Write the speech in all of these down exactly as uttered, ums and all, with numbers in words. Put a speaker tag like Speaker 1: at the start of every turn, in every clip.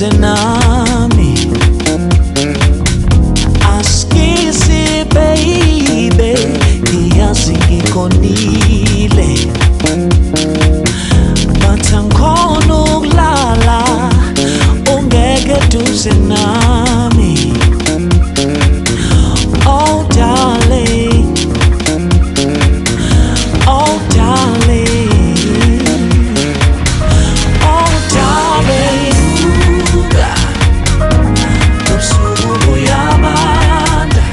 Speaker 1: duze nami, askisi baby, kiasi ngikonile, matangkono ukulala, ungeke duze nami. Oh darling, oh darling, oh darling, ubusuku buyabanda,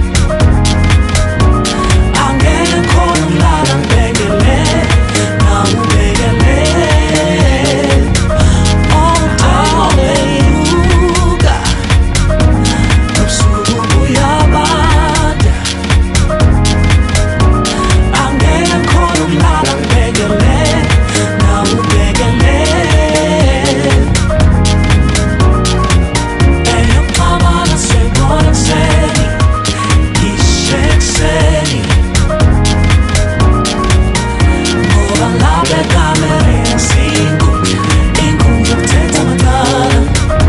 Speaker 1: angeke khona ukulala ngibhekele, nawe ubhekele. Oh darling, ubusuku buyabanda, angeke khona ukulala ngibhekele, nawe ubhekele. Eyokubabala seyibona ekuseni, ngisho ekuseni, ngoba lapha ekamereni siyinkunzi, inkundla yokuthetha amagama.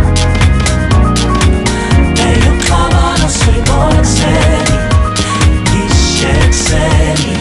Speaker 1: Eyokubabala seyibona ekuseni, ngisho ekuseni,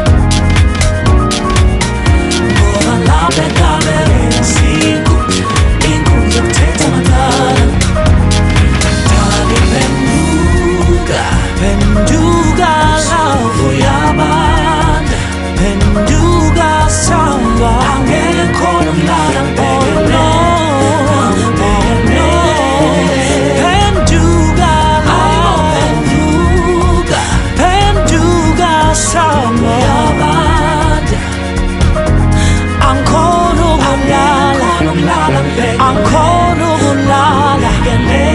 Speaker 1: ngoba lapha ekamereni siyinkunzi, inkundla yokuthetha amagama. Darling, penduka, penduka love uyabanda, penduka samba, angeke khona ukulala ngibhekele, ngibhekele. Penduka love, penduka, penduka samba uyabanda, angikhona ukulala, angikhona ukulala ngibhekele.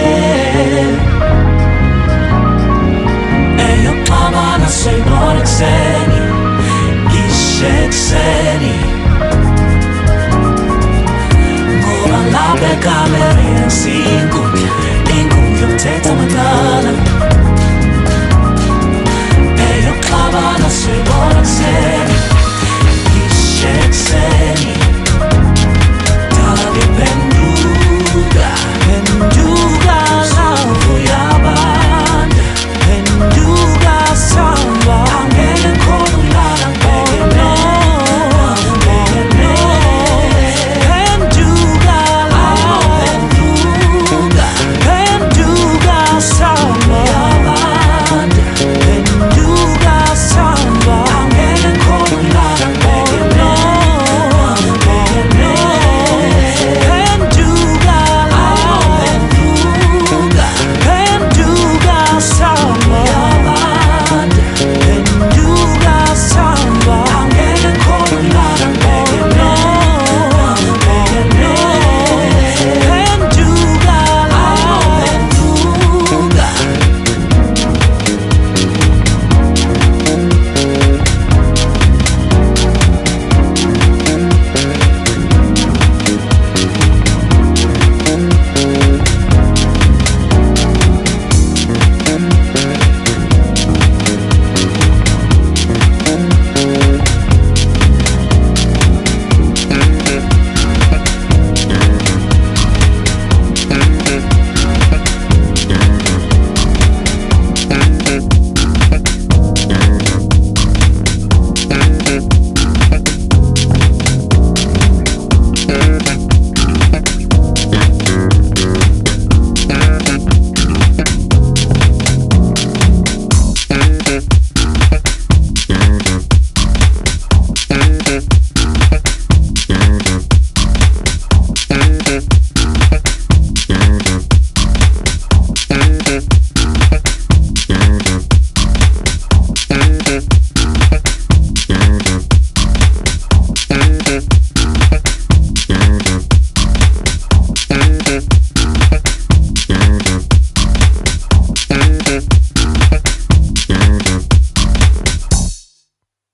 Speaker 1: Eyokubabala seyibona ekuseni, ngisho ekuseni, ngoba lapha ekamereni siyinkunzi, inkundla yokuthetha amagama.